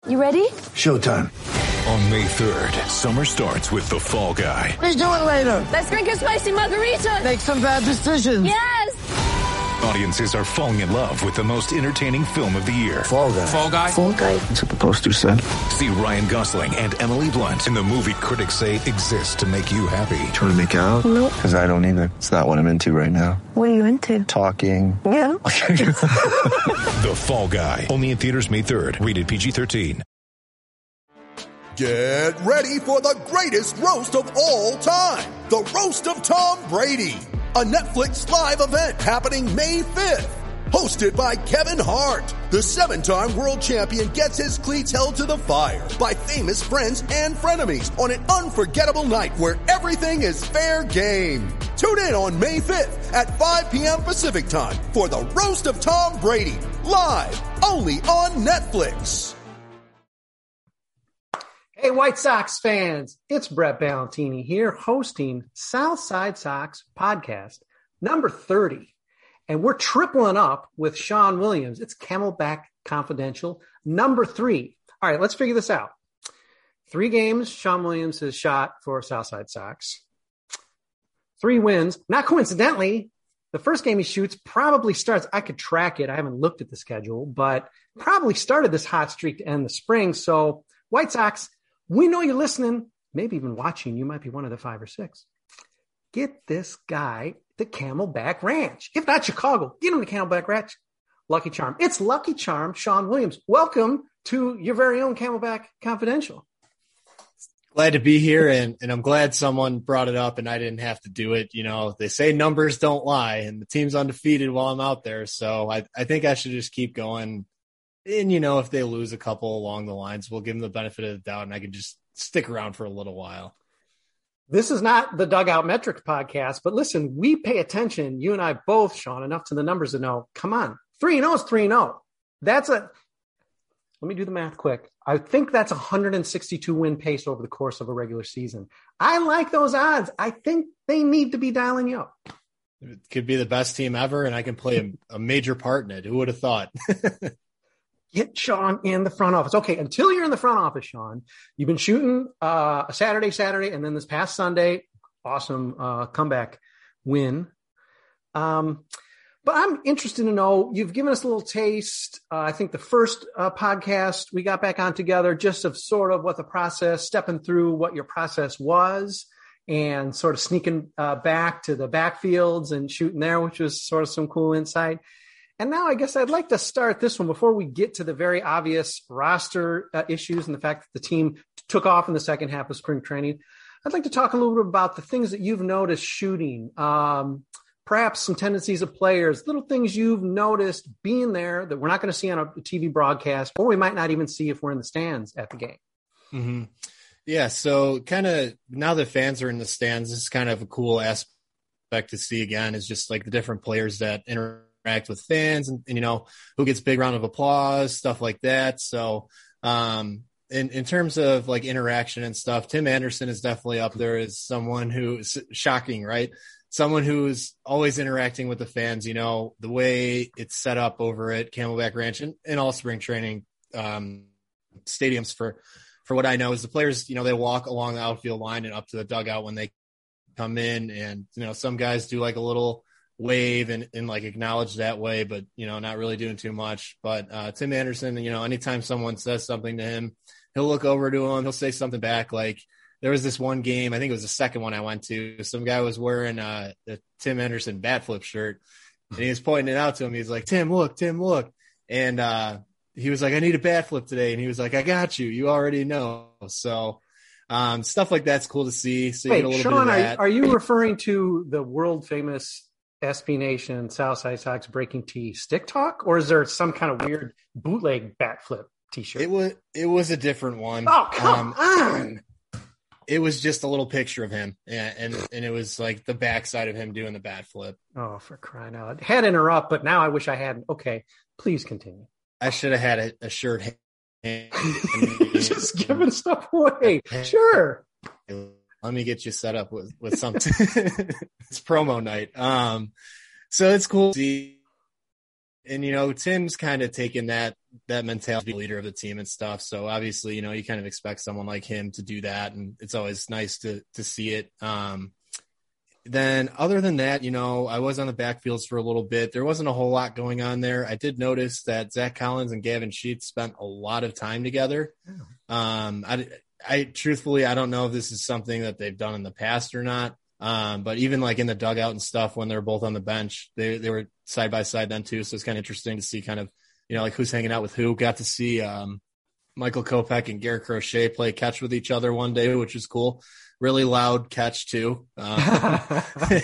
You ready? Showtime. On May 3rd, summer starts with The Fall Guy. Let's do it later. Let's drink a spicy margarita. Make some bad decisions. Yes. Audiences are falling in love with the most entertaining film of the year. Fall Guy. Fall Guy? Fall Guy. That's what the poster said. See Ryan Gosling and Emily Blunt in the movie critics say exists to make you happy. Trying to make it out? Nope. Because I don't either. It's not what I'm into right now. What are you into? Talking. Yeah. The Fall Guy. Only in theaters May 3rd. Rated PG-13. Get ready for the greatest roast of all time. The Roast of Tom Brady. A Netflix live event happening May 5th. Hosted by Kevin Hart. The 7-time world champion gets his cleats held to the fire by famous friends and frenemies on an unforgettable night where everything is fair game. Tune in on May 5th at 5 p.m. Pacific time for the Roast of Tom Brady. Live only on Netflix. Hey, White Sox fans, it's Brett Ballantini here hosting Southside Sox podcast number 30. And we're tripling up with Sean Williams. It's Camelback Confidential number 3. All right, let's figure this out. 3 games Sean Williams has shot for Southside Sox. 3 wins. Not coincidentally, the first game he shoots probably starts. I could track it. I haven't looked at the schedule, but probably started this hot streak to end the spring. So White Sox, we know you're listening, maybe even watching. You might be one of the 5 or 6. Get this guy the Camelback Ranch. If not Chicago, get him the Camelback Ranch. Lucky Charm. It's Lucky Charm, Sean Williams. Welcome to your very own Camelback Confidential. Glad to be here, and I'm glad someone brought it up and I didn't have to do it. You know, they say numbers don't lie, and the team's undefeated while I'm out there. So I think I should just keep going. And, you know, if they lose a couple along the lines, we'll give them the benefit of the doubt, and I can just stick around for a little while. This is not the Dugout Metrics podcast, but listen, we pay attention, you and I both, Sean, enough to the numbers to know, come on, 3-0 is 3-0. Let me do the math quick. I think that's 162 win pace over the course of a regular season. I like those odds. I think they need to be dialing you up. It could be the best team ever, and I can play a major part in it. Who would have thought? Get Sean in the front office. Okay, until you're in the front office, Sean, you've been shooting a Saturday, and then this past Sunday, awesome comeback win. But I'm interested to know, you've given us a little taste. I think the first podcast we got back on together, just of sort of what the process, stepping through what your process was and sort of sneaking back to the backfields and shooting there, which was sort of some cool insight. And now I guess I'd like to start this one before we get to the very obvious roster issues and the fact that the team took off in the second half of spring training. I'd like to talk a little bit about the things that you've noticed shooting, perhaps some tendencies of players, little things you've noticed being there that we're not going to see on a TV broadcast, or we might not even see if we're in the stands at the game. Mm-hmm. Yeah, so kind of now that fans are in the stands, this is kind of a cool aspect to see again, is just like the different players that interact with fans and, you know, who gets big round of applause, stuff like that. So in terms of like interaction and stuff, Tim Anderson is definitely up there as someone who is shocking, right? Someone who's always interacting with the fans, you know, the way it's set up over at Camelback Ranch and all spring training stadiums for what I know is the players, you know, they walk along the outfield line and up to the dugout when they come in, and, you know, some guys do like a little wave and like acknowledge that way, but, you know, not really doing too much. But Tim Anderson, you know, anytime someone says something to him, he'll look over to him, he'll say something back. Like there was this one game, I think it was the second one I went to, some guy was wearing a Tim Anderson bat flip shirt, and he was pointing it out to him. He's like, Tim, look. And he was like, I need a bat flip today. And he was like, I got you. You already know. So stuff like that's cool to see. So wait, you get a little Sean, bit of that. are you referring to the world famous SB Nation Southside Sox Breaking Tea stick talk, or is there some kind of weird bootleg bat flip t-shirt? It was a different one. Oh, come on. It was just a little picture of him, and it was like the backside of him doing the bat flip. Oh, for crying out loud. Had to interrupt, but now I wish I hadn't. Okay, please continue. I should have had a shirt. Just giving stuff away. Sure. Let me get you set up with something. It's promo night. So it's cool to see. Tim's kind of taken that mentality, leader of the team and stuff. So obviously, you kind of expect someone like him to do that. And it's always nice to see it. Then other than that, I was on the backfields for a little bit. There wasn't a whole lot going on there. I did notice that Zach Collins and Gavin Sheets spent a lot of time together. I truthfully, I don't know if this is something that they've done in the past or not. But even like in the dugout and stuff, when they're both on the bench, they were side by side then too. So it's kind of interesting to see kind of, like who's hanging out with who. Got to see Michael Kopech and Garrett Crochet play catch with each other one day, which is cool. Really loud catch too. But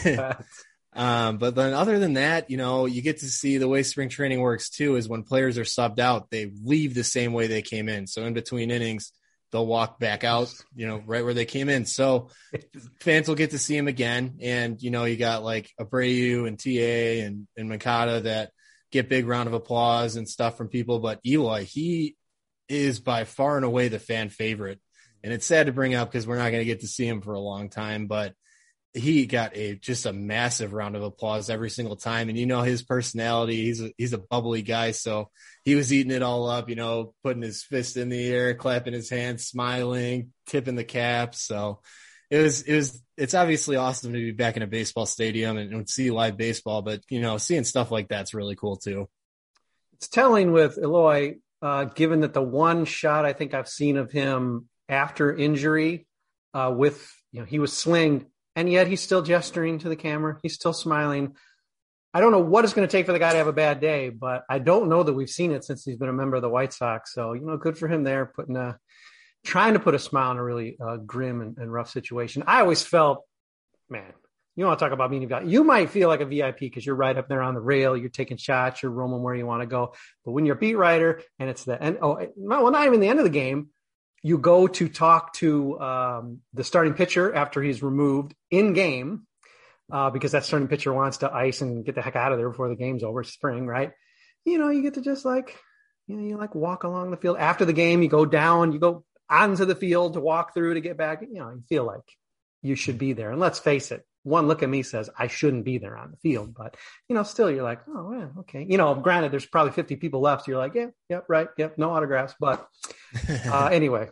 then other than that, you get to see the way spring training works too, is when players are subbed out, they leave the same way they came in. So in between innings, they'll walk back out, right where they came in. So fans will get to see him again. And, you got like Abreu and TA and Mankata that get big round of applause and stuff from people. But Eloy, he is by far and away the fan favorite. And it's sad to bring up because we're not going to get to see him for a long time, but he got just a massive round of applause every single time. And his personality, he's a bubbly guy. So he was eating it all up, putting his fist in the air, clapping his hands, smiling, tipping the cap. So it's obviously awesome to be back in a baseball stadium and see live baseball, but seeing stuff like that's really cool too. It's telling with Eloy, given that the one shot I think I've seen of him after injury, he was slinged, and yet he's still gesturing to the camera. He's still smiling. I don't know what it's going to take for the guy to have a bad day, but I don't know that we've seen it since he's been a member of the White Sox. So, good for him there, trying to put a smile on a really grim and rough situation. I always felt, man, you want to talk about being a VIP. You might feel like a VIP because you're right up there on the rail. You're taking shots. You're roaming where you want to go. But when you're a beat writer and it's the end, not even the end of the game, you go to talk to the starting pitcher after he's removed in game because that starting pitcher wants to ice and get the heck out of there before the game's over. Spring, right? You get to just you walk along the field after the game. You go down, you go onto the field to walk through to get back. You feel like you should be there. And let's face it, one look at me says I shouldn't be there on the field, but still you're like, oh yeah, okay. Granted, there's probably 50 people left. So you're like, yeah, right, yep, no autographs, but anyway,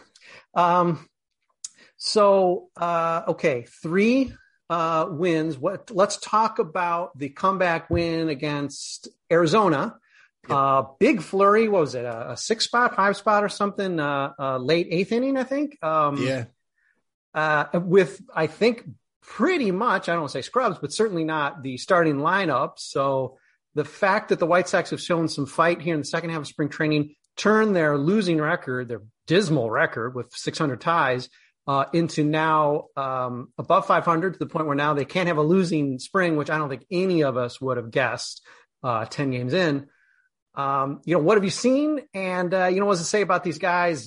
okay, 3 wins. Let's talk about the comeback win against Arizona. Yep. Big flurry. What was it? A 6-spot, 5-spot or something? Late 8th inning, I think. With I think pretty much, I don't want to say scrubs, but certainly not the starting lineup. So the fact that the White Sox have shown some fight here in the second half of spring training, turned their losing record, their dismal record with 600 ties, into now above 500 to the point where now they can't have a losing spring, which I don't think any of us would have guessed 10 games in. What have you seen? And, what does it say about these guys?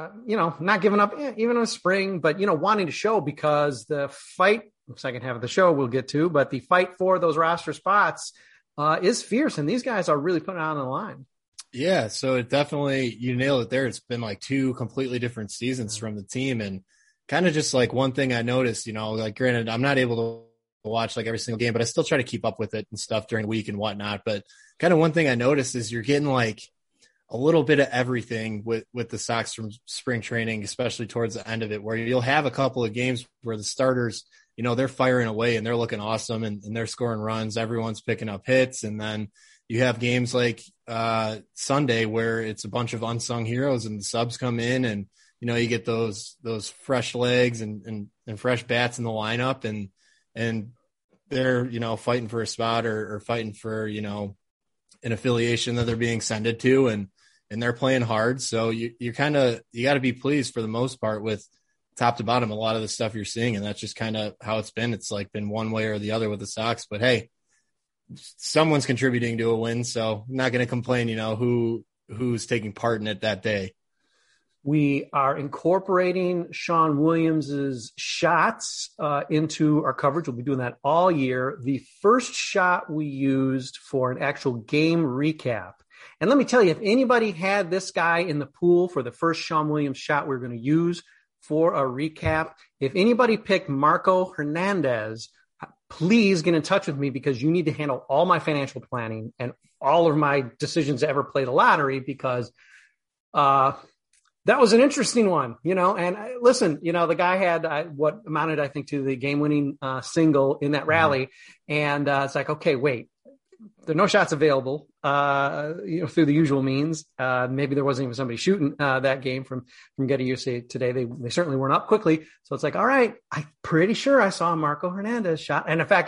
Not giving up even in the spring, but, wanting to show because the fight, second half of the show we'll get to, but the fight for those roster spots is fierce. And these guys are really putting it on the line. Yeah. So it definitely, you nailed it there. It's been like 2 completely different seasons from the team. And kind of just like one thing I noticed, granted, I'm not able to watch like every single game, but I still try to keep up with it and stuff during the week and whatnot. But kind of one thing I noticed is you're getting like a little bit of everything with the Sox from spring training, especially towards the end of it, where you'll have a couple of games where the starters, they're firing away and they're looking awesome and they're scoring runs. Everyone's picking up hits. And then you have games like Sunday where it's a bunch of unsung heroes and the subs come in and, you get those fresh legs and fresh bats in the lineup and they're, fighting for a spot or fighting for, an affiliation that they're being sended to and they're playing hard. So you got to be pleased for the most part with top to bottom, a lot of the stuff you're seeing. And that's just kind of how it's been. It's like been one way or the other with the Sox, but hey, someone's contributing to a win. So I'm not going to complain, who's taking part in it that day. We are incorporating Sean Williams's shots into our coverage. We'll be doing that all year. The first shot we used for an actual game recap. And let me tell you, if anybody had this guy in the pool for the first Sean Williams shot we're going to use for a recap, if anybody picked Marco Hernandez, please get in touch with me because you need to handle all my financial planning and all of my decisions to ever play the lottery, because that was an interesting one, and listen, the guy had what amounted, I think, to the game-winning single in that rally. And it's like, okay, wait, there are no shots available, through the usual means. Maybe there wasn't even somebody shooting that game from Getty USA today. They certainly weren't up quickly. So it's like, all right, I'm pretty sure I saw Marco Hernandez shot. And in fact,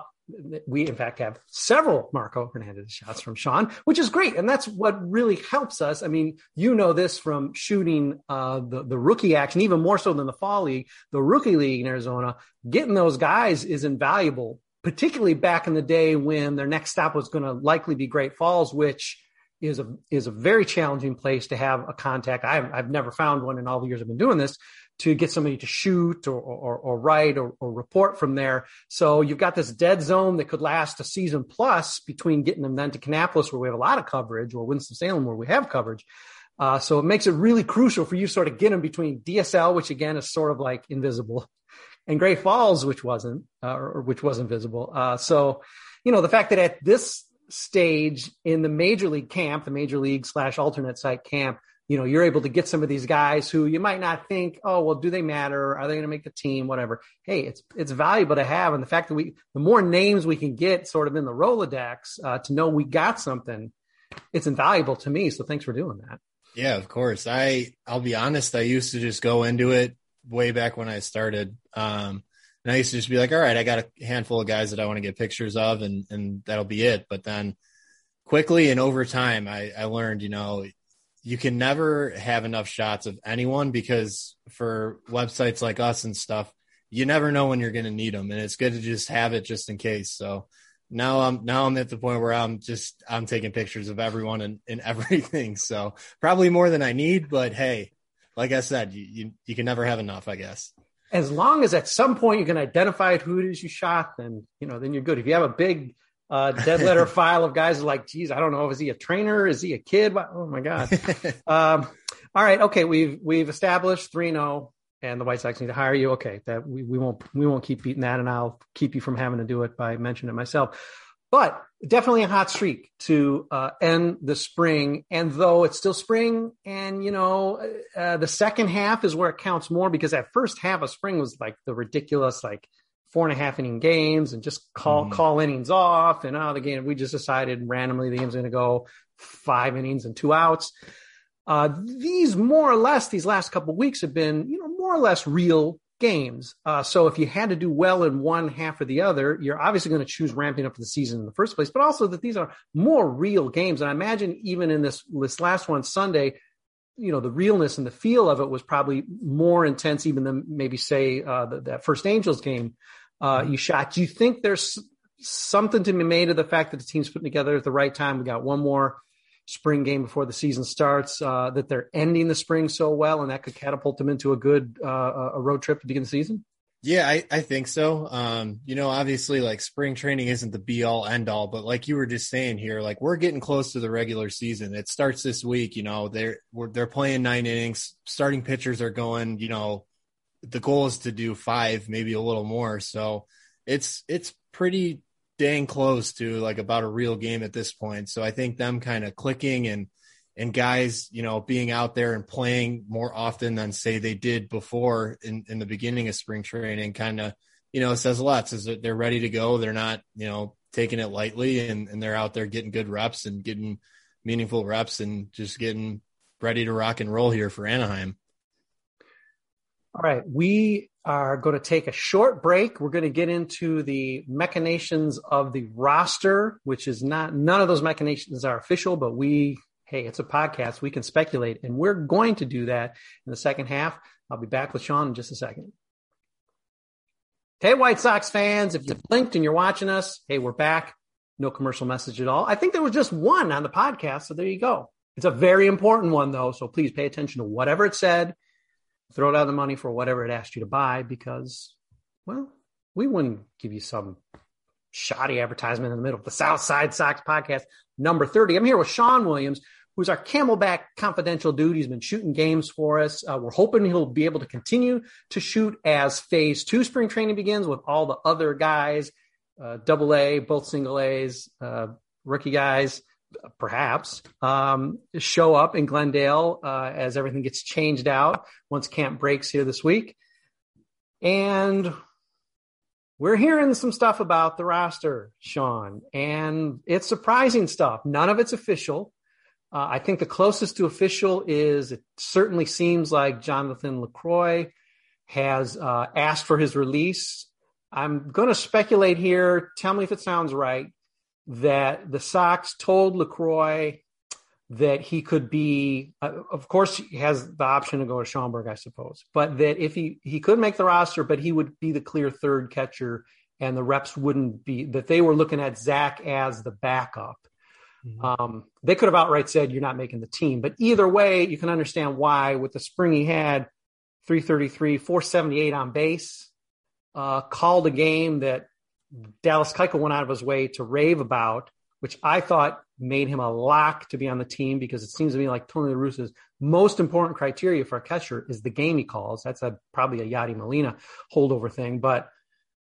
we in fact have several Marco Hernandez shots from Sean, which is great. And that's what really helps us. I mean, this from shooting the rookie action, even more so than the fall league, the rookie league in Arizona. Getting those guys is invaluable, particularly back in the day when their next stop was going to likely be Great Falls, which is a very challenging place to have a contact. I've never found one in all the years I've been doing this, to get somebody to shoot or write or report from there. So you've got this dead zone that could last a season plus between getting them then to Kannapolis, where we have a lot of coverage, or Winston-Salem, where we have coverage. So it makes it really crucial for you to sort of get them between DSL, which again is sort of like invisible, and Great Falls, which wasn't, which was invisible. So, the fact that at this stage in the major league camp, the major league / alternate site camp, you're able to get some of these guys who you might not think, oh, well, do they matter? Are they going to make the team? Whatever. Hey, it's valuable to have. And the fact that the more names we can get sort of in the Rolodex to know we got something, it's invaluable to me. So thanks for doing that. Yeah, of course. I'll be honest. I used to just go into it way back when I started. And I used to just be like, all right, I got a handful of guys that I want to get pictures of, and that'll be it. But then quickly and over time, I learned, you can never have enough shots of anyone, because for websites like us and stuff, you never know when you're going to need them. And it's good to just have it just in case. So now I'm at the point where I'm taking pictures of everyone and everything. So probably more than I need, but hey, like I said, you can never have enough, I guess. As long as at some point you can identify who it is you shot, then you're good. If you have a big dead letter file of guys like, geez, I don't know. Is he a trainer? Is he a kid? Oh my God. All right. Okay. We've established 3-0 and the White Sox need to hire you. Okay. That we won't keep beating that, and I'll keep you from having to do it by mentioning it myself, but definitely a hot streak to end the spring. And though it's still spring, and the second half is where it counts more, because that first half of spring was like the ridiculous, 4.5 inning games and just call innings off. And the game, we just decided randomly the game's going to go 5 innings and 2 outs. These last couple of weeks have been, more or less real games. So if you had to do well in one half or the other, you're obviously going to choose ramping up for the season in the first place, but also that these are more real games. And I imagine even in this last one Sunday, the realness and the feel of it was probably more intense even than maybe say that first Angels game you shot. Do you think there's something to be made of the fact that the team's putting together at the right time? We got one more spring game before the season starts, that they're ending the spring so well, and that could catapult them into a good a road trip to begin the season? Yeah, I think so. Obviously spring training isn't the be all end all, but like you were just saying here, we're getting close to the regular season. It starts this week. They're playing 9 innings. Starting pitchers are going, the goal is to do 5, maybe a little more. So it's pretty dang close to about a real game at this point. So I think them kind of clicking and guys, being out there and playing more often than say they did before in the beginning of spring training kind of, it says a lot. It says that they're ready to go. They're not, taking it lightly, and they're out there getting good reps and getting meaningful reps and just getting ready to rock and roll here for Anaheim. All right. We are going to take a short break. We're going to get into the machinations of the roster, which is none of those machinations are official, but hey, it's a podcast. We can speculate, and we're going to do that in the second half. I'll be back with Sean in just a second. Hey, White Sox fans, if you blinked and you're watching us, hey, we're back. No commercial message at all. I think there was just one on the podcast, so there you go. It's a very important one, though, so please pay attention to whatever it said. Throw down the money for whatever it asked you to buy, because, well, we wouldn't give you some shoddy advertisement in the middle of the Southside Sox podcast number 30. I'm here with Sean Williams, who's our Camelback confidential dude. He's been shooting games for us. We're hoping he'll be able to continue to shoot as phase 2 spring training begins with all the other guys, AA, both single A's, rookie guys, perhaps show up in Glendale as everything gets changed out once camp breaks here this week. And we're hearing some stuff about the roster, Sean, and it's surprising stuff. None of it's official. I think the closest to official is it certainly seems like Jonathan LaCroix has asked for his release. I'm going to speculate here. Tell me if it sounds right, that the Sox told LaCroix that he could be, of course, he has the option to go to Schaumburg, I suppose, but that if he could make the roster, but he would be the clear third catcher and the reps wouldn't be, that they were looking at Zach as the backup. Mm-hmm. They could have outright said, you're not making the team, but either way, you can understand why with the spring he had 333, 478 on base, called a game that Dallas Keuchel went out of his way to rave about, which I thought made him a lock to be on the team, because it seems to me like Tony La Russa's most important criteria for a catcher is the game he calls. That's probably a Yadi Molina holdover thing. But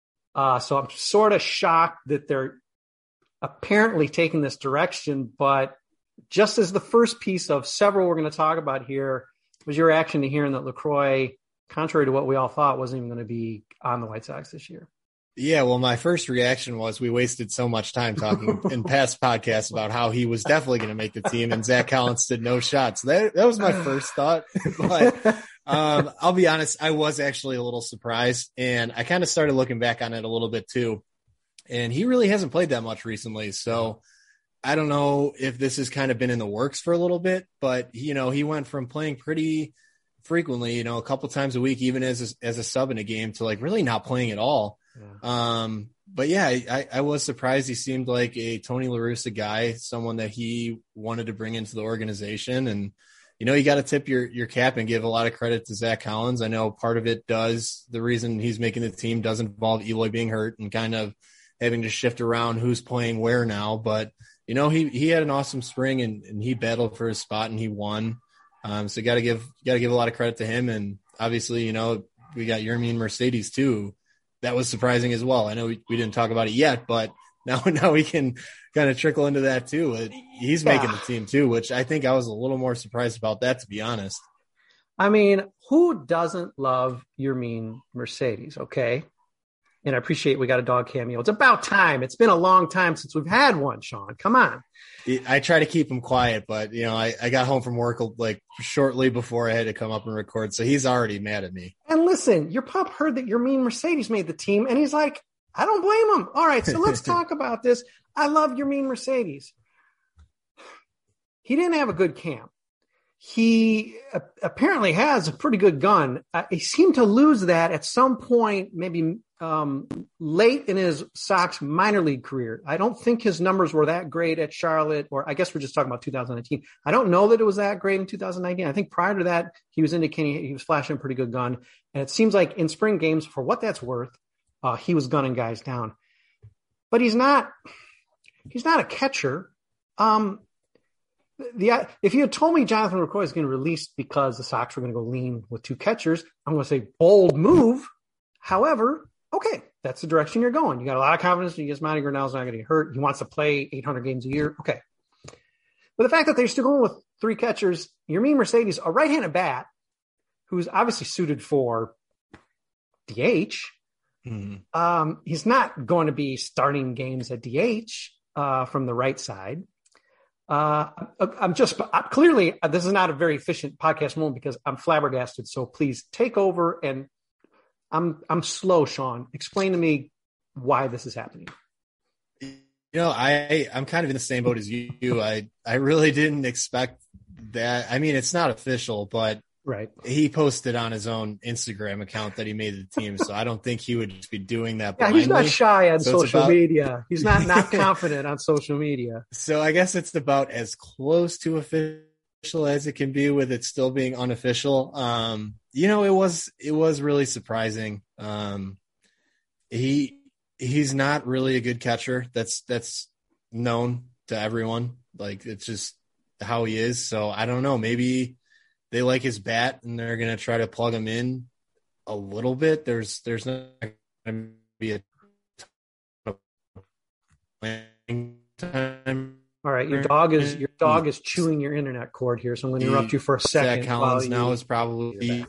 so I'm sort of shocked that they're apparently taking this direction. But just as the first piece of several we're going to talk about here, was your reaction to hearing that LaCroix, contrary to what we all thought, wasn't even going to be on the White Sox this year? Yeah, well, my first reaction was we wasted so much time talking in past podcasts about how he was definitely going to make the team and Zach Collins did no shots. That was my first thought. But I'll be honest, I was actually a little surprised, and I kind of started looking back on it a little bit too. And he really hasn't played that much recently. So I don't know if this has kind of been in the works for a little bit, but he went from playing pretty frequently, a couple times a week, even as a sub in a game, to like really not playing at all. Yeah. But yeah, I was surprised. He seemed like a Tony La Russa guy, someone that he wanted to bring into the organization. And, you got to tip your cap and give a lot of credit to Zach Collins. I know part of it the reason he's making the team does involve Eloy being hurt and kind of having to shift around who's playing where now. But, he had an awesome spring and he battled for his spot and he won. So got to give a lot of credit to him. And obviously, we got Yermin Mercedes too. That was surprising as well. I know we didn't talk about it yet, but now we can kind of trickle into that too. He's making the team too, which I think I was a little more surprised about that, to be honest. I mean, who doesn't love Yermin Mercedes? Okay. And I appreciate we got a dog cameo. It's about time. It's been a long time since we've had one, Sean. Come on. I try to keep him quiet, but I got home from work like shortly before I had to come up and record. So he's already mad at me. And listen, your pup heard that Yermin Mercedes made the team and he's like, I don't blame him. All right. So let's talk about this. I love Yermin Mercedes. He didn't have a good camp. He apparently has a pretty good gun. He seemed to lose that at some point, maybe late in his Sox minor league career. I don't think his numbers were that great at Charlotte, or I guess we're just talking about 2019. I don't know that it was that great in 2019. I think prior to that, he was indicating he was flashing a pretty good gun. And it seems like in spring games, for what that's worth, he was gunning guys down. But he's not a catcher. If you had told me Jonathan LaCroix is going to release because the Sox were going to go lean with two catchers, I'm going to say bold move. However, okay, that's the direction you're going. You got a lot of confidence. Yasmani Grandal's not going to get hurt. He wants to play 800 games a year. Okay. But the fact that they're still going with three catchers, Yermin Mercedes, a right-handed bat, who's obviously suited for DH, he's not going to be starting games at DH from the right side. Clearly this is not a very efficient podcast moment because I'm flabbergasted. So please take over, and I'm slow, Sean. Explain to me why this is happening. I'm kind of in the same boat as you. I really didn't expect that. I mean, it's not official, but right. He posted on his own Instagram account that he made the team. So I don't think he would just be doing that blindly. Yeah, he's not shy on social media. He's not confident on social media. So I guess it's about as close to official as it can be with it still being unofficial. It was really surprising. He's not really a good catcher. That's known to everyone. Like, it's just how he is. So I don't know. Maybe they like his bat and they're going to try to plug him in a little bit. There's not going to be a ton of playing time All right, your dog is chewing your internet cord here, so I'm going to interrupt you for a second. Zach Collins now is probably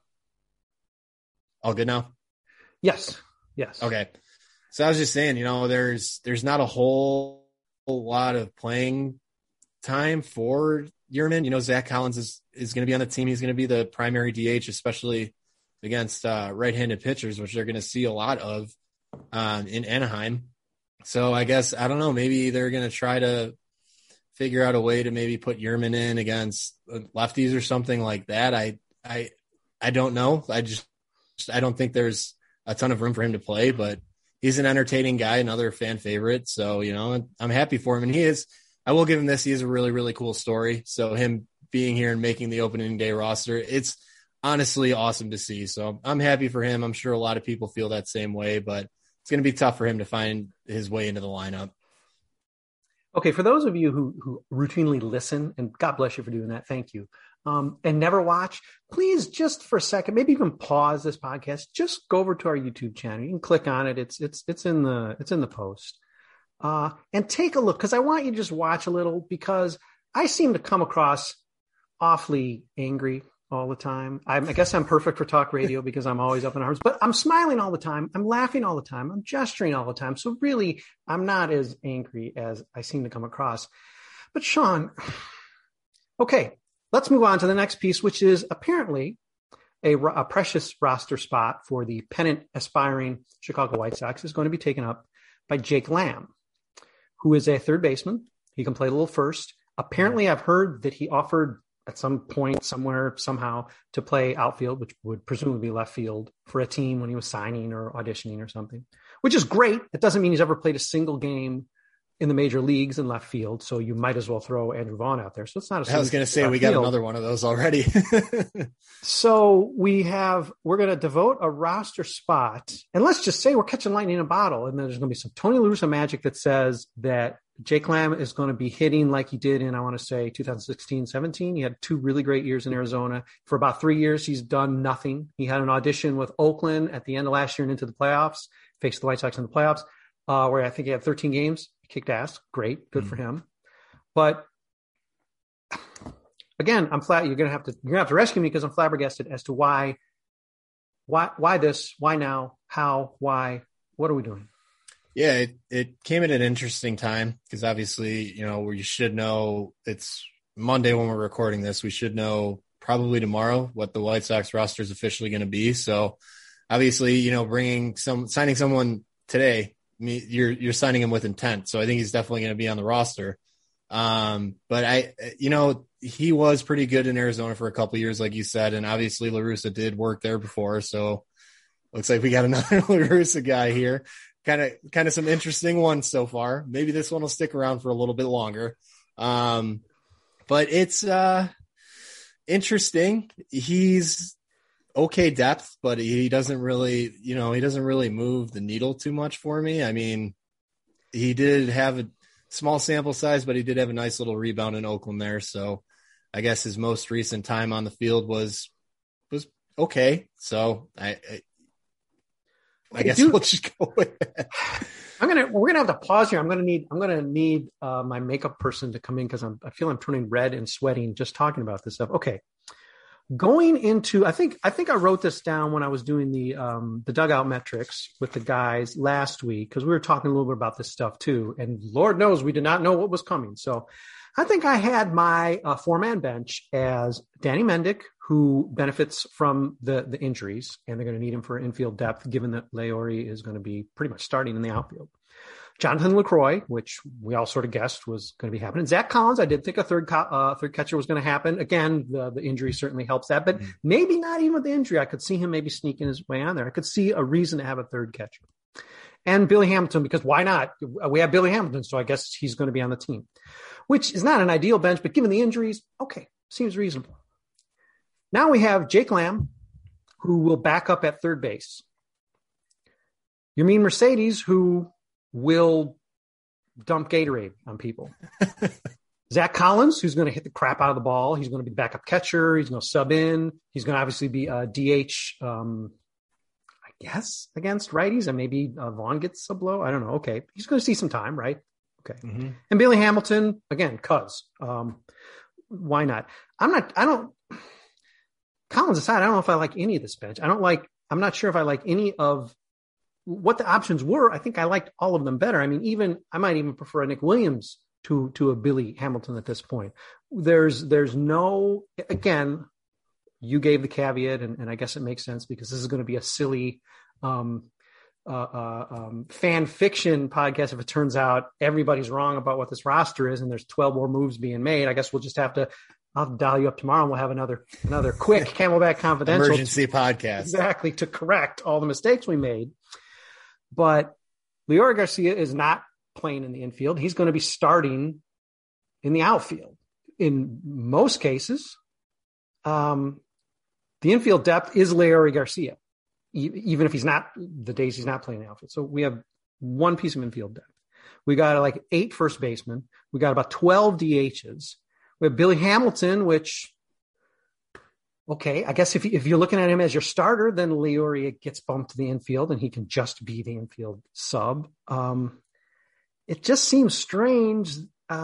all good now. Yes. Okay. So I was just saying, there's not a whole lot of playing time for Yerman. Zach Collins is going to be on the team. He's going to be the primary DH, especially against right-handed pitchers, which they're going to see a lot of in Anaheim. So I guess, I don't know, maybe they're going to try to figure out a way to maybe put Yerman in against lefties or something like that. I don't know. I don't think there's a ton of room for him to play, but he's an entertaining guy, another fan favorite. So, I'm happy for him. And I will give him this. He is a really, really cool story. So him being here and making the opening day roster, it's honestly awesome to see. So I'm happy for him. I'm sure a lot of people feel that same way, but it's going to be tough for him to find his way into the lineup. Okay, for those of you who routinely listen, and God bless you for doing that, thank you, and never watch, please just for a second, maybe even pause this podcast, just go over to our YouTube channel. You can click on it. It's in the post, and take a look, because I want you to just watch a little, because I seem to come across awfully angry all the time. I guess I'm perfect for talk radio because I'm always up in arms, but I'm smiling all the time. I'm laughing all the time. I'm gesturing all the time. So really, I'm not as angry as I seem to come across. But Sean, okay, let's move on to the next piece, which is apparently a precious roster spot for the pennant aspiring Chicago White Sox is going to be taken up by Jake Lamb, who is a third baseman. He can play a little first. Apparently, I've heard that he offered at some point, somewhere, somehow, to play outfield, which would presumably be left field for a team when he was signing or auditioning or something, which is great. It doesn't mean he's ever played a single game in the major leagues in left field, so you might as well throw Andrew Vaughn out there. So it's not a. I was going to say we got another one of those already. So we're going to devote a roster spot, and let's just say we're catching lightning in a bottle, and then there's going to be some Tony La Russa magic that says that Jake Lamb is going to be hitting like he did in, I want to say, 2016-17. He had 2 really great years in Arizona. For about 3 years, he's done nothing. He had an audition with Oakland at the end of last year and into the playoffs, faced the White Sox in the playoffs, where I think he had 13 games. He kicked ass. Great. Good for him. But again, I'm flat. You're going to have to rescue me, because I'm flabbergasted as to why this, why now, how, why, what are we doing? Yeah, it came at an interesting time, because obviously, we should know it's Monday when we're recording this. We should know probably tomorrow what the White Sox roster is officially going to be. So obviously, signing someone today, you're signing him with intent. So I think he's definitely going to be on the roster. But he was pretty good in Arizona for a couple of years, like you said, and obviously La Russa did work there before. So looks like we got another La Russa guy here. Kind of some interesting ones so far. Maybe this one will stick around for a little bit longer. But it's interesting. He's okay depth, but he doesn't really move the needle too much for me. I mean, he did have a small sample size, but he did have a nice little rebound in Oakland there. So I guess his most recent time on the field was okay. So I guess we'll just go with it. We're gonna have to pause here. I'm gonna need my makeup person to come in, because I feel I'm turning red and sweating just talking about this stuff. Okay, going into I think I wrote this down when I was doing the dugout metrics with the guys last week, because we were talking a little bit about this stuff too, and Lord knows we did not know what was coming. So I think I had my 4-man bench as Danny Mendick, who benefits from the injuries, and they're going to need him for infield depth, given that Lauri is going to be pretty much starting in the outfield. Jonathan LaCroix, which we all sort of guessed was going to be happening. Zach Collins, I did think a third catcher was going to happen. Again, the injury certainly helps that, but maybe not even with the injury. I could see him maybe sneaking his way on there. I could see a reason to have a third catcher. And Billy Hamilton, because why not? We have Billy Hamilton, so I guess he's going to be on the team, which is not an ideal bench, but given the injuries, okay, seems reasonable. Now we have Jake Lamb, who will back up at third base. Yermin Mercedes, who will dump Gatorade on people. Zach Collins, who's going to hit the crap out of the ball. He's going to be backup catcher. He's going to sub in. He's going to obviously be a DH, I guess, against righties, and maybe Vaughn gets a blow. I don't know. Okay. He's going to see some time, right? Okay. And Billy Hamilton, again, why not? Collins aside, I don't know if I like any of this bench. I'm not sure if I like any of what the options were. I think I liked all of them better. I mean, I might even prefer a Nick Williams to a Billy Hamilton at this point. There's no, again, you gave the caveat, and I guess it makes sense because this is going to be a silly fan fiction podcast if it turns out everybody's wrong about what this roster is and there's 12 more moves being made. I guess we'll just have to, I'll dial you up tomorrow and we'll have another quick Camelback Confidential emergency podcast. Exactly, to correct all the mistakes we made. But Leury Garcia is not playing in the infield. He's going to be starting in the outfield. In most cases, the infield depth is Leury Garcia, even if he's not, the days he's not playing the outfield. So we have one piece of infield depth. We got like 8 first basemen. We got about 12 DHs. We have Billy Hamilton, which, okay, I guess if you're looking at him as your starter, then Leury gets bumped to the infield and he can just be the infield sub. It just seems strange.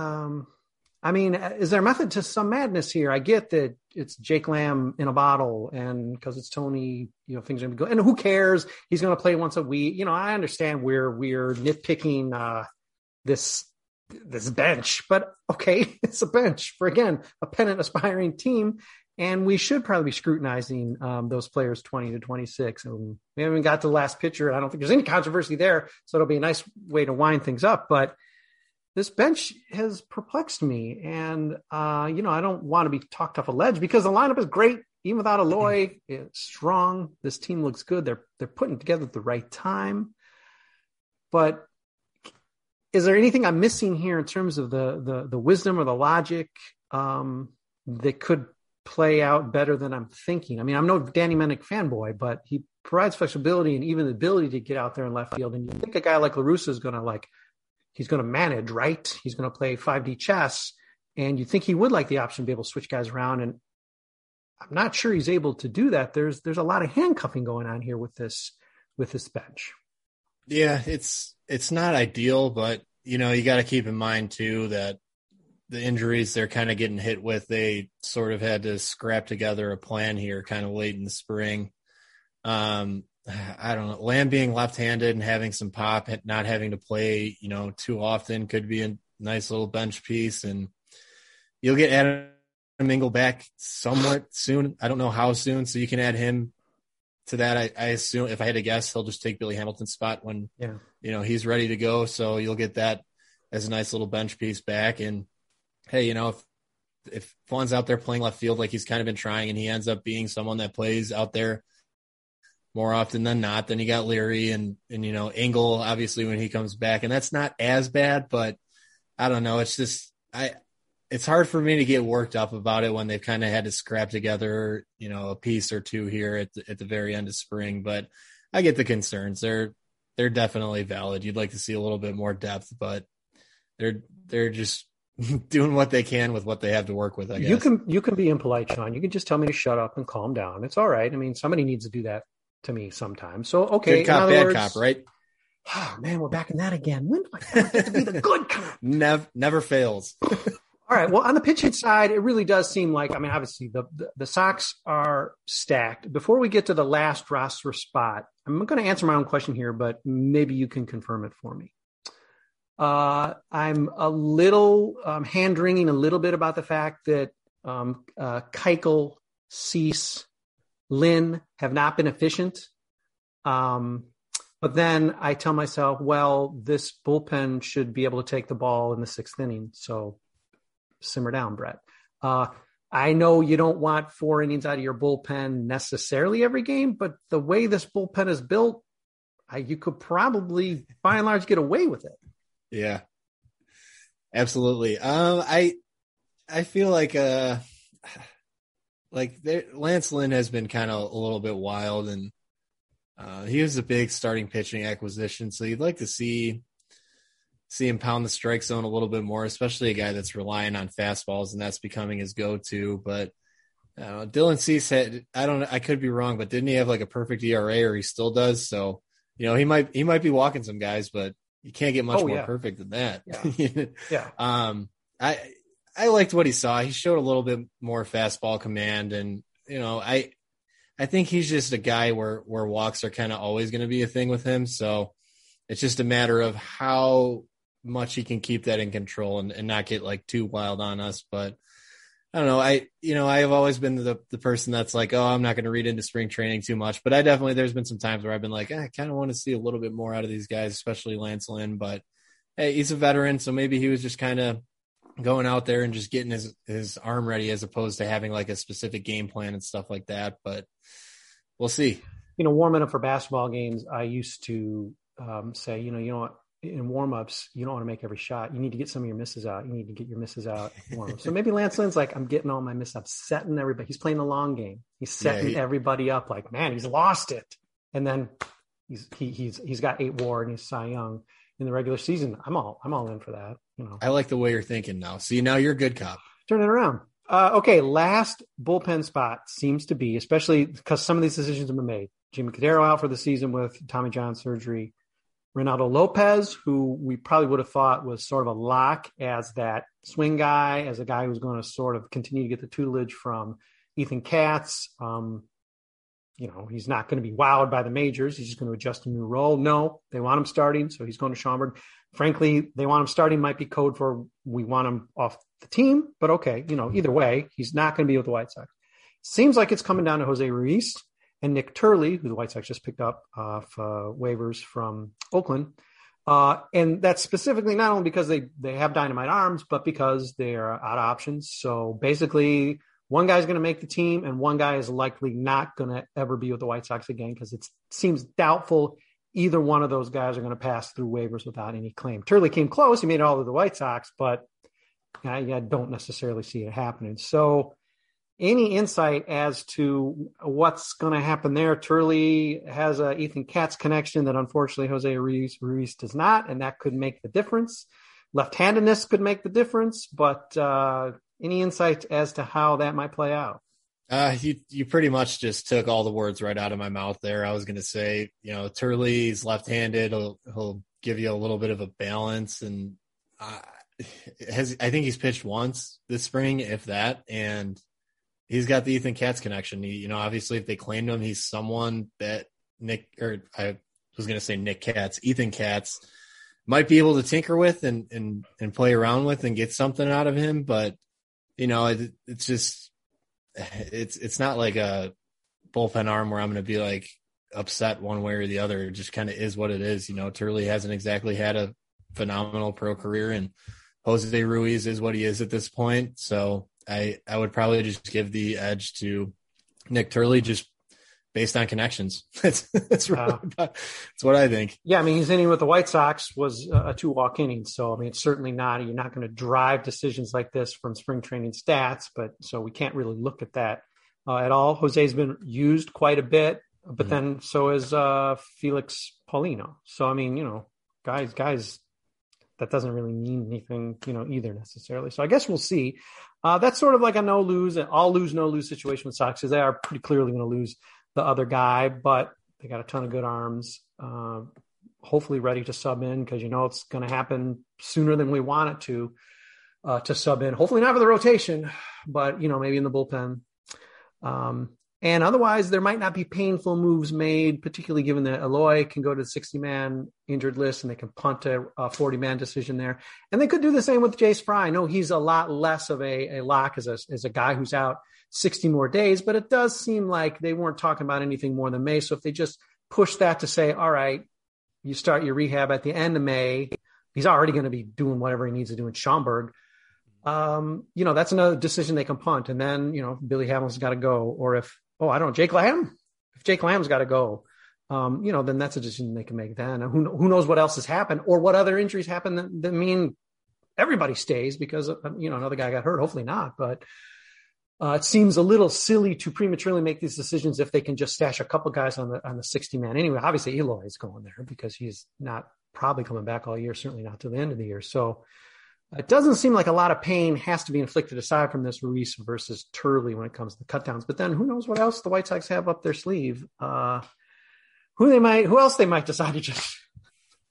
I mean, is there a method to some madness here? I get that it's Jake Lamb in a bottle and because it's Tony, things are going to be good. And who cares? He's going to play once a week. I understand we're nitpicking this bench, but okay, it's a bench for, again, a pennant aspiring team. And we should probably be scrutinizing those players 20 to 26. And we haven't got to the last pitcher. I don't think there's any controversy there. So it'll be a nice way to wind things up. But this bench has perplexed me. And, I don't want to be talked off a ledge because the lineup is great. Even without Eloy, it's strong. This team looks good. They're putting it together at the right time. But is there anything I'm missing here in terms of the wisdom or the logic that could play out better than I'm thinking? I mean, I'm no Danny Mendick fanboy, but he provides flexibility and even the ability to get out there in left field. And you think a guy like La Russa is going to he's going to manage, right? He's going to play 5D chess. And you think he would like the option to be able to switch guys around. And I'm not sure he's able to do that. There's a lot of handcuffing going on here with this bench. Yeah, it's not ideal, but you got to keep in mind too that the injuries they're kind of getting hit with, they sort of had to scrap together a plan here kind of late in the spring. I don't know, Lamb being left-handed and having some pop, not having to play, too often could be a nice little bench piece. And you'll get Adam Engel back somewhat soon. I don't know how soon. So you can add him to that. I assume if I had to guess, he'll just take Billy Hamilton's spot when, he's ready to go. So you'll get that as a nice little bench piece back. And hey, if Vaughn's out there playing left field like he's kind of been trying and he ends up being someone that plays out there more often than not, then you got Leury and Engel, obviously, when he comes back. And that's not as bad, but I don't know. It's just it's hard for me to get worked up about it when they've kind of had to scrap together, a piece or two here at the very end of spring. But I get the concerns. They're definitely valid. You'd like to see a little bit more depth, but they're just doing what they can with what they have to work with, I guess. You can be impolite, Sean. You can just tell me to shut up and calm down. It's all right. I mean, somebody needs to do that to me sometimes. So, okay. Good cop, bad cop, right? Oh, man, we're back in that again. When do I get to be the good cop? Never fails. All right. Well, on the pitching side, it really does seem like, obviously the Sox are stacked. Before we get to the last roster spot, I'm going to answer my own question here, but maybe you can confirm it for me. I'm a little hand-wringing a little bit about the fact that Keuchel, Cease, Lynn have not been efficient. But then I tell myself, well, this bullpen should be able to take the ball in the 6th inning. So simmer down, Brett. I know you don't want 4 innings out of your bullpen necessarily every game, but the way this bullpen is built, you could probably, by and large, get away with it. Yeah, absolutely. I feel like Lance Lynn has been kind of a little bit wild, and he was a big starting pitching acquisition. So you'd like to see him pound the strike zone a little bit more, especially a guy that's relying on fastballs, and that's becoming his go-to. But Dylan Cease I could be wrong, but didn't he have like a perfect ERA, or he still does? So he might be walking some guys, but You can't get much more perfect than that. Yeah. I liked what he saw. He showed a little bit more fastball command, and I think he's just a guy where walks are kind of always going to be a thing with him. So it's just a matter of how much he can keep that in control and not get like too wild on us. But I don't know. I have always been the person that's like, oh, I'm not going to read into spring training too much. But there's been some times where I've been like, I kind of want to see a little bit more out of these guys, especially Lance Lynn. But hey, he's a veteran, so maybe he was just kind of going out there and just getting his arm ready as opposed to having like a specific game plan and stuff like that. But we'll see. Warming up for basketball games, I used to say, you know what, in warm-ups, you don't want to make every shot. You need to get some of your misses out. You need to get your misses out in warm-ups. So maybe Lance Lynn's like, I'm getting all my misses up, setting everybody. He's playing the long game. He's setting everybody up like, man, he's lost it. And then he's got 8 WAR and he's Cy Young in the regular season. I'm all in for that. I like the way you're thinking now. See, now you're a good cop. Turn it around. Okay, last bullpen spot seems to be, especially because some of these decisions have been made. Jimmy Cordero out for the season with Tommy John surgery. Reynaldo Lopez, who we probably would have thought was sort of a lock as that swing guy, as a guy who's going to sort of continue to get the tutelage from Ethan Katz. He's not going to be wowed by the majors. He's just going to adjust to a new role. No, they want him starting, so he's going to Schaumburg. Frankly, they want him starting might be code for we want him off the team, but okay, either way, he's not going to be with the White Sox. Seems like it's coming down to Jose Ruiz and Nick Turley, who the White Sox just picked up off waivers from Oakland. And that's specifically not only because they have dynamite arms, but because they are out of options. So basically, one guy's going to make the team and one guy is likely not going to ever be with the White Sox again because it seems doubtful either one of those guys are going to pass through waivers without any claim. Turley came close. He made it all to the White Sox, but I don't necessarily see it happening. So any insight as to what's going to happen there? Turley has a Ethan Katz connection that unfortunately Jose Ruiz does not, and that could make the difference. Left-handedness could make the difference, but any insight as to how that might play out? You pretty much just took all the words right out of my mouth there. I was going to say, Turley's left-handed. He'll give you a little bit of a balance, and I think he's pitched once this spring, if that, and he's got the Ethan Katz connection. Obviously, if they claimed him, he's someone that Ethan Katz might be able to tinker with and play around with and get something out of him. But, it's just, it's not like a bullpen arm where I'm going to be like upset one way or the other. It just kind of is what it is. Turley hasn't exactly had a phenomenal pro career, and Jose Ruiz is what he is at this point. So I would probably just give the edge to Nick Turley just based on connections. That's what I think. Yeah, his inning with the White Sox was a 2-walk inning. So, it's certainly not. You're not going to drive decisions like this from spring training stats, but so we can't really look at that at all. Jose's been used quite a bit, but then so is Felix Paulino. So, guys, that doesn't really mean anything, either necessarily. So I guess we'll see. That's sort of like a no-lose, an all-lose, no-lose situation with Sox because they are pretty clearly going to lose the other guy, but they got a ton of good arms, hopefully ready to sub in because, it's going to happen sooner than we want it to sub in. Hopefully not for the rotation, but, maybe in the bullpen. And otherwise, there might not be painful moves made, particularly given that Eloy can go to the 60-man injured list and they can punt a 40-man decision there. And they could do the same with Jace Fry. I know he's a lot less of a lock as a guy who's out 60 more days, but it does seem like they weren't talking about anything more than May. So if they just push that to say, all right, you start your rehab at the end of May, he's already going to be doing whatever he needs to do in Schaumburg. That's another decision they can punt. And then, Billy Hamilton's got to go. Or if Jake Lamb, if Jake Lamb's got to go, then that's a decision they can make then. Who knows what else has happened or what other injuries happen that mean everybody stays because, another guy got hurt. Hopefully not. But it seems a little silly to prematurely make these decisions if they can just stash a couple guys on the 60-man. Anyway, obviously Eloy is going there because he's not probably coming back all year, certainly not to the end of the year. So it doesn't seem like a lot of pain has to be inflicted aside from this Ruiz versus Turley when it comes to the cutdowns. But then who knows what else the White Sox have up their sleeve? Who else they might decide to just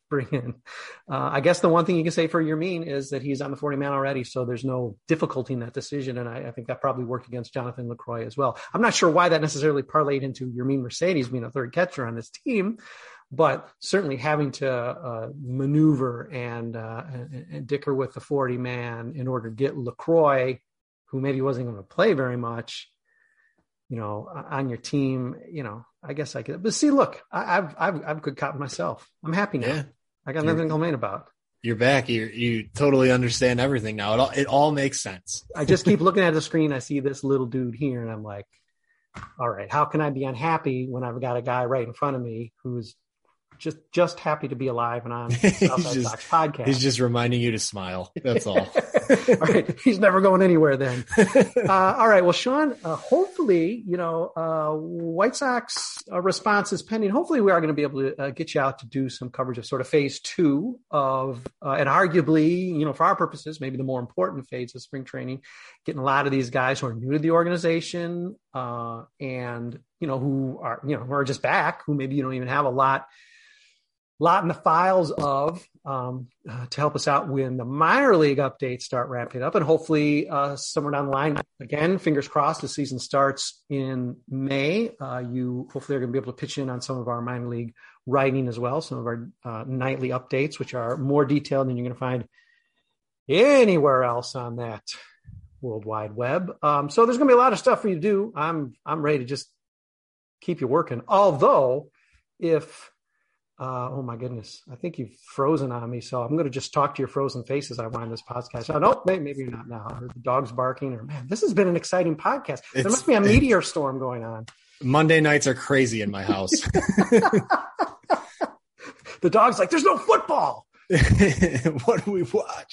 bring in. I guess the one thing you can say for Yermin is that he's on the 40-man already, so there's no difficulty in that decision, and I think that probably worked against Jonathan LaCroix as well. I'm not sure why that necessarily parlayed into Yermin Mercedes being a third catcher on this team, but certainly having to maneuver and dicker with the 40-man in order to get LaCroix, who maybe wasn't going to play very much, on your team, I guess I could. But see, look, I've a good cop myself. I'm happy now. Yeah. I got nothing to complain about. You're back. You totally understand everything now. It all makes sense. I just keep looking at the screen. I see this little dude here, and I'm like, all right, how can I be unhappy when I've got a guy right in front of me who's just happy to be alive and on Southside Sox podcast? He's just reminding you to smile. That's all. All right. He's never going anywhere then. All right. Well, Sean, hopefully, White Sox response is pending. Hopefully we are going to be able to get you out to do some coverage of sort of phase 2 of, and arguably, for our purposes, maybe the more important phase of spring training, getting a lot of these guys who are new to the organization and, who are just back, who maybe you don't even have a lot in the files of to help us out when the minor league updates start ramping up, and hopefully somewhere down the line, again, fingers crossed, the season starts in May. You hopefully are going to be able to pitch in on some of our minor league writing as well, some of our nightly updates, which are more detailed than you're going to find anywhere else on that World Wide Web. So there's going to be a lot of stuff for you to do. I'm ready to just keep you working. Although, if oh my goodness, I think you've frozen on me, so I'm going to just talk to your frozen face as I wind this podcast. Oh, no, maybe not now. I heard the dogs barking, or man, this has been an exciting podcast. There must be a meteor storm going on. Monday nights are crazy in my house. The dog's like, there's no football. What do we watch?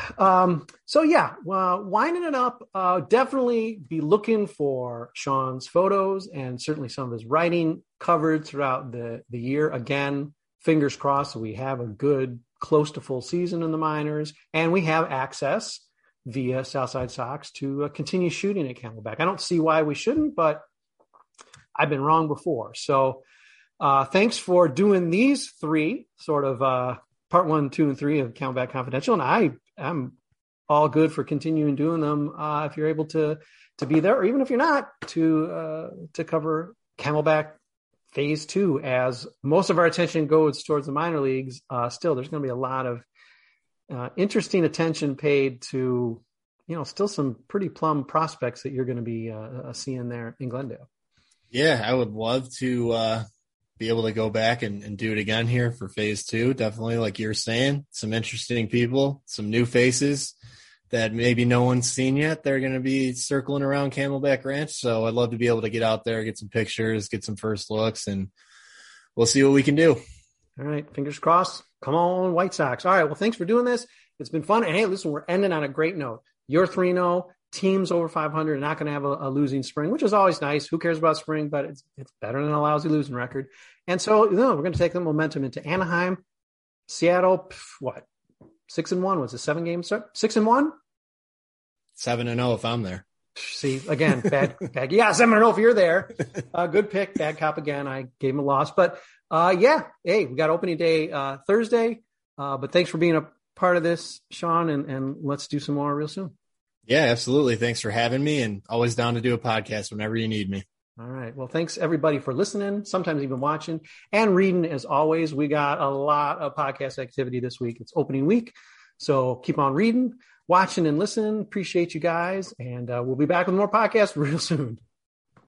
So yeah, winding it up, definitely be looking for Sean's photos and certainly some of his writing covered throughout the year. Again, fingers crossed that we have a good, close to full season in the minors, and we have access via Southside Sox to continue shooting at Camelback. I don't see why we shouldn't, but I've been wrong before. So thanks for doing these 3 sort of part 1, 2, and 3 of Camelback Confidential. And I'm all good for continuing doing them if you're able to be there, or even if you're not, to cover Camelback phase 2, as most of our attention goes towards the minor leagues. Still, there's going to be a lot of interesting attention paid to, still some pretty plum prospects that you're going to be seeing there in Glendale. Yeah, I would love to be able to go back and do it again here for phase 2. Definitely, like you're saying, some interesting people, some new faces that maybe no one's seen yet. They're going to be circling around Camelback Ranch. So I'd love to be able to get out there, get some pictures, get some first looks, and we'll see what we can do. All right. Fingers crossed. Come on, White Sox. All right. Well, thanks for doing this. It's been fun. And hey, listen, we're ending on a great note. You're 3-0. Teams over 500, not going to have a losing spring, which is always nice. Who cares about spring? But it's better than a lousy losing record. And so, we're going to take the momentum into Anaheim, Seattle. 6-1? Was it 7 games? 6-1? 7-0 if I'm there. See, again, bad. Yeah, 7-0 if you're there. Good pick. Bad cop again. I gave him a loss. But yeah, hey, we got opening day Thursday. But thanks for being a part of this, Sean, and let's do some more real soon. Yeah, absolutely. Thanks for having me, and always down to do a podcast whenever you need me. All right. Well, thanks everybody for listening, sometimes even watching and reading. As always, we got a lot of podcast activity this week. It's opening week. So keep on reading, watching, and listening. Appreciate you guys. And we'll be back with more podcasts real soon.